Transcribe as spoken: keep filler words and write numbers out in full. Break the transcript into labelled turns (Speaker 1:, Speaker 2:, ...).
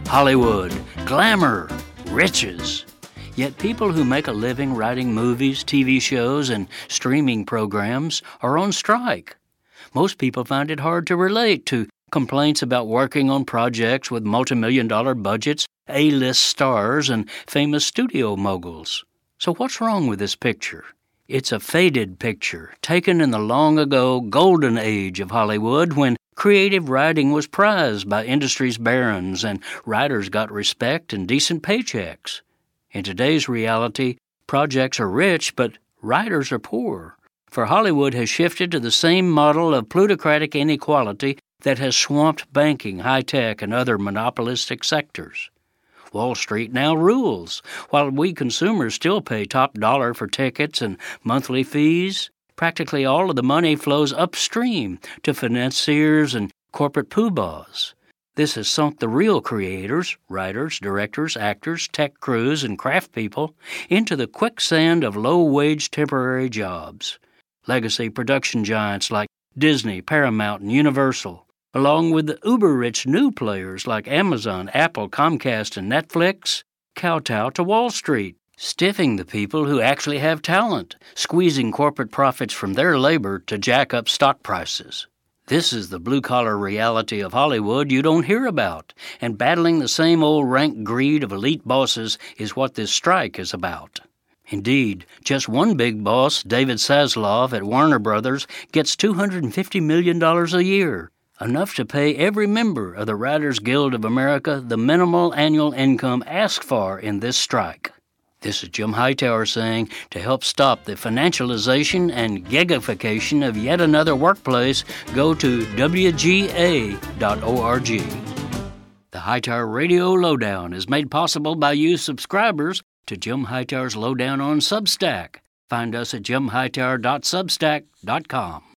Speaker 1: Hollywood, glamour, riches. Yet people who make a living writing movies, T V shows, and streaming programs are on strike. Most people find it hard to relate to complaints about working on projects with multi-million dollar budgets, A-list stars, and famous studio moguls. So what's wrong with this picture? It's a faded picture, taken in the long-ago golden age of Hollywood when creative writing was prized by industry's barons and writers got respect and decent paychecks. In today's reality, projects are rich, but writers are poor. For Hollywood has shifted to the same model of plutocratic inequality that has swamped banking, high-tech, and other monopolistic sectors. Wall Street now rules, while we consumers still pay top dollar for tickets and monthly fees. Practically all of the money flows upstream to financiers and corporate poobahs. This has sunk the real creators, writers, directors, actors, tech crews, and craft people into the quicksand of low-wage temporary jobs. Legacy production giants like Disney, Paramount, and Universal, along with the uber-rich new players like Amazon, Apple, Comcast, and Netflix, kowtow to Wall Street, stiffing the people who actually have talent, squeezing corporate profits from their labor to jack up stock prices. This is the blue-collar reality of Hollywood you don't hear about, and battling the same old rank greed of elite bosses is what this strike is about. Indeed, just one big boss, David Zaslav at Warner Brothers, gets two hundred fifty million dollars a year, enough to pay every member of the Writers Guild of America the minimal annual income asked for in this strike. This is Jim Hightower saying, to help stop the financialization and gigification of yet another workplace, go to W G A dot org. The Hightower Radio Lowdown is made possible by you subscribers to Jim Hightower's Lowdown on Substack. Find us at jim hightower dot substack dot com.